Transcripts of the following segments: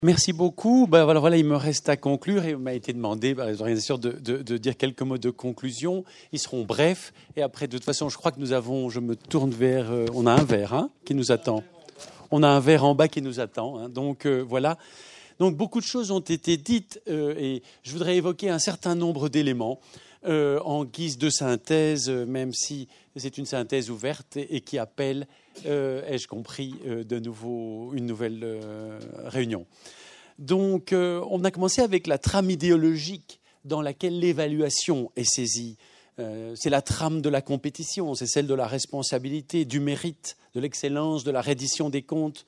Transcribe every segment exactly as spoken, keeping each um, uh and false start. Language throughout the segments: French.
Merci beaucoup. Ben voilà, voilà, il me reste à conclure et il m'a été demandé par les organisateurs de, de, de dire quelques mots de conclusion. Ils seront brefs et après, de toute façon, je crois que nous avons, je me tourne vers, euh, on a un verre hein, qui nous attend. On a un verre en bas qui nous attend. Hein, donc euh, voilà. Donc beaucoup de choses ont été dites euh, et je voudrais évoquer un certain nombre d'éléments euh, en guise de synthèse, euh, même si c'est une synthèse ouverte et, et qui appelle, euh, ai-je compris, euh, de nouveau une nouvelle euh, réunion. Donc euh, on a commencé avec la trame idéologique dans laquelle l'évaluation est saisie. Euh, c'est la trame de la compétition, c'est celle de la responsabilité, du mérite, de l'excellence, de la reddition des comptes,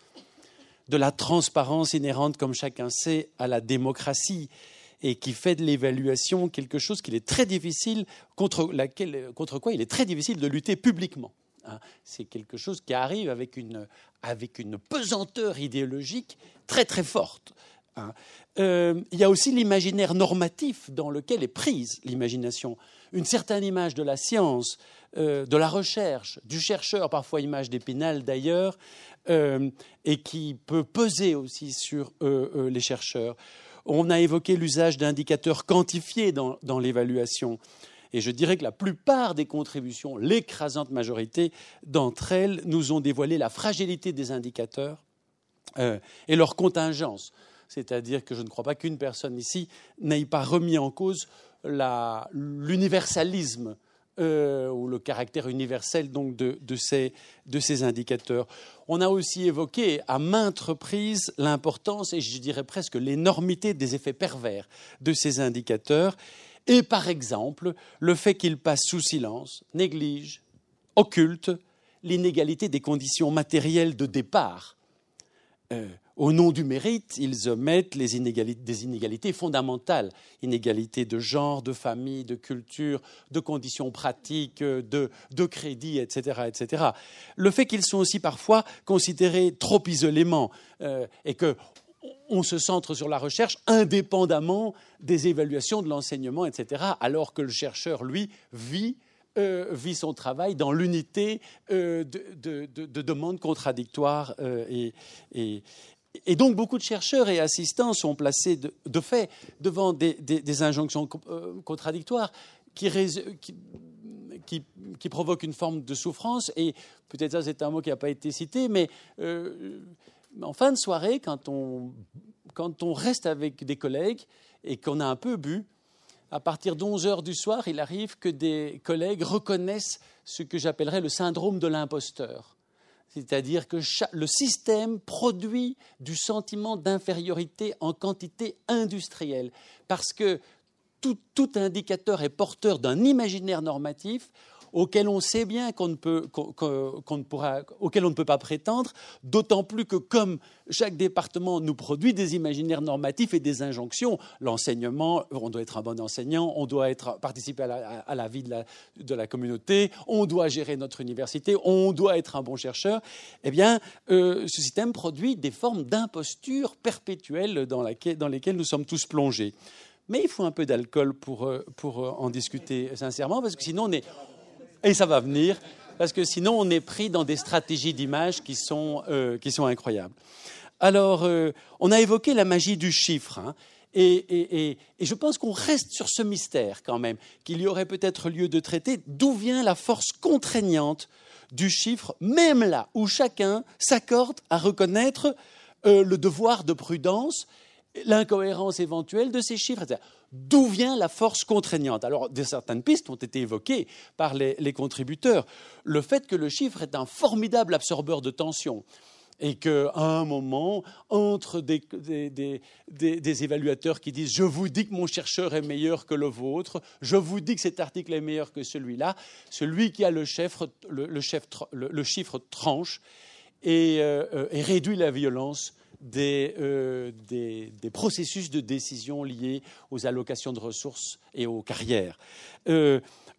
de la transparence inhérente, comme chacun sait, à la démocratie et qui fait de l'évaluation quelque chose qu'il est très difficile, contre, laquelle, contre quoi il est très difficile de lutter publiquement. Hein, c'est quelque chose qui arrive avec une, avec une pesanteur idéologique très très forte. Hein. Euh, il y a aussi l'imaginaire normatif dans lequel est prise l'imagination. Une certaine image de la science, euh, de la recherche, du chercheur, parfois image d'Épinal d'ailleurs, euh, et qui peut peser aussi sur euh, euh, les chercheurs. On a évoqué l'usage d'indicateurs quantifiés dans, dans l'évaluation. Et je dirais que la plupart des contributions, l'écrasante majorité d'entre elles, nous ont dévoilé la fragilité des indicateurs euh, et leur contingence. C'est-à-dire que je ne crois pas qu'une personne ici n'ait pas remis en cause la, l'universalisme euh, ou le caractère universel donc, de, de, ces, de ces indicateurs. On a aussi évoqué à maintes reprises l'importance, et je dirais presque l'énormité des effets pervers de ces indicateurs, et par exemple le fait qu'ils passent sous silence, négligent, occultent l'inégalité des conditions matérielles de départ. Euh, Au nom du mérite, ils omettent les inégalités, des inégalités fondamentales, inégalités de genre, de famille, de culture, de conditions pratiques, de, de crédit, et cetera, et cetera. Le fait qu'ils sont aussi parfois considérés trop isolément euh, et qu'on se centre sur la recherche indépendamment des évaluations de l'enseignement, et cetera, alors que le chercheur, lui, vit Euh, vit son travail dans l'unité euh, de, de, de, de demandes contradictoires. Euh, et, et, et donc, beaucoup de chercheurs et assistants sont placés de, de fait devant des, des, des injonctions euh, contradictoires qui, qui, qui, qui provoquent une forme de souffrance. Et peut-être ça, c'est un mot qui n'a pas été cité, mais euh, en fin de soirée, quand on, quand on reste avec des collègues et qu'on a un peu bu, à partir d'onze heures du soir, il arrive que des collègues reconnaissent ce que j'appellerais le syndrome de l'imposteur. C'est-à-dire que le système produit du sentiment d'infériorité en quantité industrielle. Parce que tout, tout indicateur est porteur d'un imaginaire normatif auquel on sait bien qu'on ne peut, qu'on, qu'on ne pourra, auquel on ne peut pas prétendre, d'autant plus que comme chaque département nous produit des imaginaires normatifs et des injonctions, l'enseignement, on doit être un bon enseignant, on doit être, participer à la, à la vie de la, de la communauté, on doit gérer notre université, on doit être un bon chercheur, eh bien, euh, ce système produit des formes d'imposture perpétuelles dans, laquelle, dans lesquelles nous sommes tous plongés. Mais il faut un peu d'alcool pour, pour en discuter sincèrement, parce que sinon on est... Et ça va venir, parce que sinon on est pris dans des stratégies d'image qui sont, euh, qui sont incroyables. Alors, euh, on a évoqué la magie du chiffre, hein, et, et, et, et je pense qu'on reste sur ce mystère quand même, qu'il y aurait peut-être lieu de traiter d'où vient la force contraignante du chiffre, même là où chacun s'accorde à reconnaître euh, le devoir de prudence, l'incohérence éventuelle de ces chiffres, et cetera. D'où vient la force contraignante? Alors, de certaines pistes ont été évoquées par les, les contributeurs. Le fait que le chiffre est un formidable absorbeur de tension et qu'à un moment, entre des, des, des, des, des évaluateurs qui disent « je vous dis que mon chercheur est meilleur que le vôtre, je vous dis que cet article est meilleur que celui-là », celui qui a le, chef, le, le, chef, le, le chiffre tranche et, euh, et réduit la violence Des, euh, des, des processus de décision liés aux allocations de ressources et aux carrières. Euh,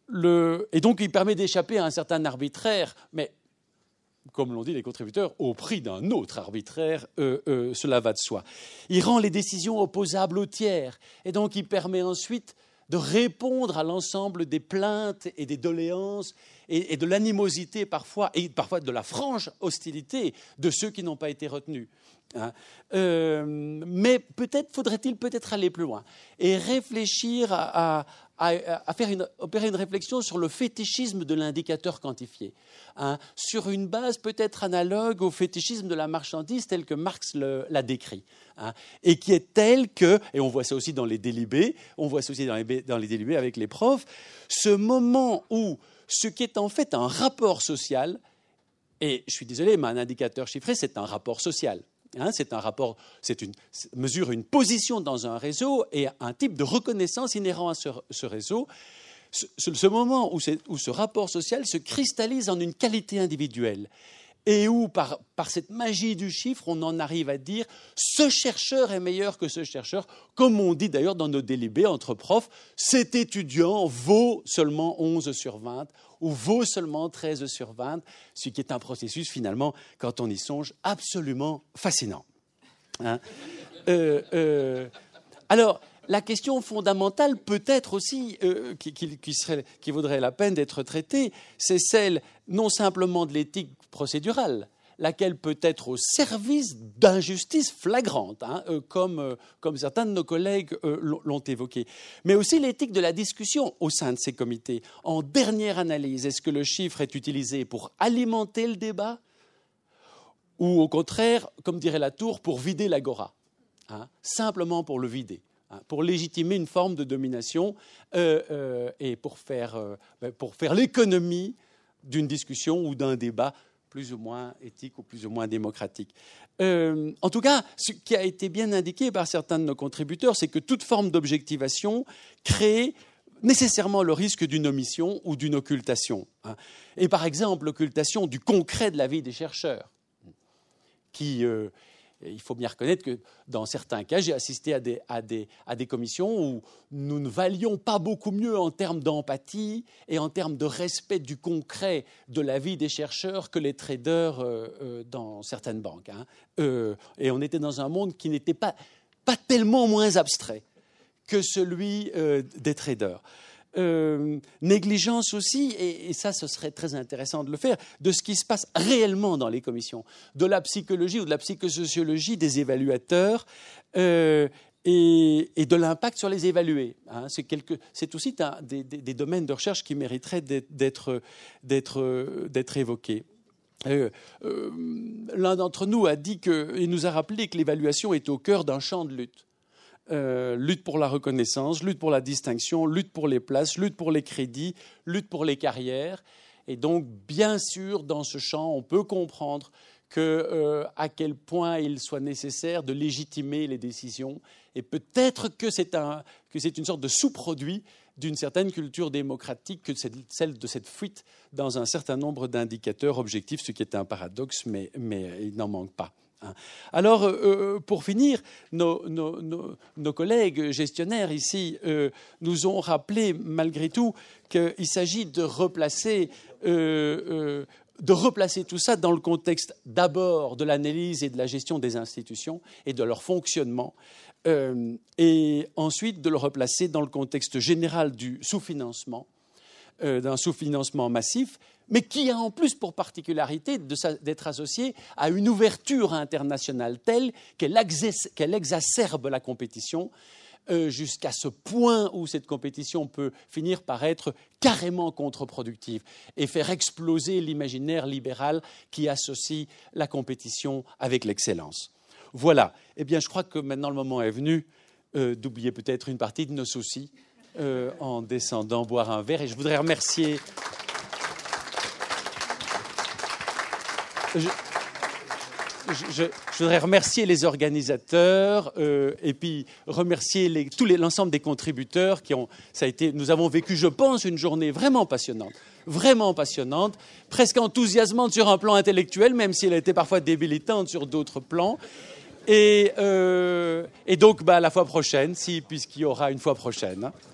le, et donc, il permet d'échapper à un certain arbitraire, mais, comme l'ont dit les contributeurs, au prix d'un autre arbitraire, euh, euh, cela va de soi. Il rend les décisions opposables aux tiers, et donc il permet ensuite de répondre à l'ensemble des plaintes et des doléances et, et de l'animosité parfois, et parfois de la franche hostilité de ceux qui n'ont pas été retenus. Hein. Euh, mais peut-être faudrait-il peut-être aller plus loin et réfléchir à, à, à, à faire une, opérer une réflexion sur le fétichisme de l'indicateur quantifié, hein, sur une base peut-être analogue au fétichisme de la marchandise tel que Marx le, l'a décrit, hein, et qui est tel que, et on voit ça aussi dans les délibés, on voit ça aussi dans les, dans les délibés avec les profs, ce moment où ce qui est en fait un rapport social, et je suis désolé, mais un indicateur chiffré, c'est un rapport social. Hein, c'est un rapport, c'est une mesure une position dans un réseau et un type de reconnaissance inhérent à ce, ce réseau. Ce, ce moment où, où ce rapport social se cristallise en une qualité individuelle et où, par, par cette magie du chiffre, on en arrive à dire ce chercheur est meilleur que ce chercheur, comme on dit d'ailleurs dans nos délibés entre profs, cet étudiant vaut seulement onze sur vingt ou vaut seulement treize sur vingt, ce qui est un processus finalement, quand on y songe, absolument fascinant. Hein euh, euh, alors, la question fondamentale, peut-être aussi, euh, qui, qui, qui, serait, qui vaudrait la peine d'être traitée, c'est celle non simplement de l'éthique procédurale, laquelle peut être au service d'injustices flagrantes, hein, euh, comme, euh, comme certains de nos collègues euh, l'ont évoqué, mais aussi l'éthique de la discussion au sein de ces comités. En dernière analyse, est-ce que le chiffre est utilisé pour alimenter le débat ou au contraire, comme dirait Latour, pour vider l'agora, hein, simplement pour le vider, hein, pour légitimer une forme de domination euh, euh, et pour faire, euh, pour faire l'économie d'une discussion ou d'un débat plus ou moins éthique ou plus ou moins démocratique. Euh, en tout cas, ce qui a été bien indiqué par certains de nos contributeurs, c'est que toute forme d'objectivation crée nécessairement le risque d'une omission ou d'une occultation. Hein. Et par exemple, l'occultation du concret de la vie des chercheurs, qui... Euh, il faut bien reconnaître que dans certains cas, j'ai assisté à des, à, des, à des commissions où nous ne valions pas beaucoup mieux en termes d'empathie et en termes de respect du concret de la vie des chercheurs que les traders euh, euh, dans certaines banques. Hein. Euh, et on était dans un monde qui n'était pas, pas tellement moins abstrait que celui euh, des traders. Euh, négligence aussi, et, et ça, ce serait très intéressant de le faire, de ce qui se passe réellement dans les commissions, de la psychologie ou de la psychosociologie des évaluateurs euh, et, et de l'impact sur les évalués. Hein. C'est, quelque, c'est aussi un, des, des, des domaines de recherche qui mériteraient d'être, d'être, d'être, d'être évoqués. Euh, euh, l'un d'entre nous a dit que, et nous a rappelé que l'évaluation est au cœur d'un champ de lutte. Euh, lutte pour la reconnaissance, lutte pour la distinction, lutte pour les places, lutte pour les crédits, lutte pour les carrières. Et donc, bien sûr, dans ce champ, on peut comprendre que, euh, à quel point il soit nécessaire de légitimer les décisions. Et peut-être que c'est, un, que c'est une sorte de sous-produit d'une certaine culture démocratique que celle de cette fuite dans un certain nombre d'indicateurs objectifs, ce qui est un paradoxe, mais, mais il n'en manque pas. Alors, euh, pour finir, nos, nos, nos, nos collègues gestionnaires ici euh, nous ont rappelé, malgré tout, qu'il s'agit de replacer, euh, euh, de replacer tout ça dans le contexte d'abord de l'analyse et de la gestion des institutions et de leur fonctionnement, euh, et ensuite de le replacer dans le contexte général du sous-financement, euh, d'un sous-financement massif, mais qui a en plus pour particularité de sa, d'être associé à une ouverture internationale telle qu'elle, exerce, qu'elle exacerbe la compétition euh, jusqu'à ce point où cette compétition peut finir par être carrément contre-productive et faire exploser l'imaginaire libéral qui associe la compétition avec l'excellence. Voilà. Eh bien, je crois que maintenant le moment est venu euh, d'oublier peut-être une partie de nos soucis euh, en descendant boire un verre. Et je voudrais remercier... Je, je, je voudrais remercier les organisateurs euh, et puis remercier les, tous les, l'ensemble des contributeurs qui ont. Ça a été, nous avons vécu, je pense, une journée vraiment passionnante, vraiment passionnante, presque enthousiasmante sur un plan intellectuel, même si elle a été parfois débilitante sur d'autres plans. Et, euh, et donc, bah, à la fois prochaine, si, puisqu'il y aura une fois prochaine. Hein.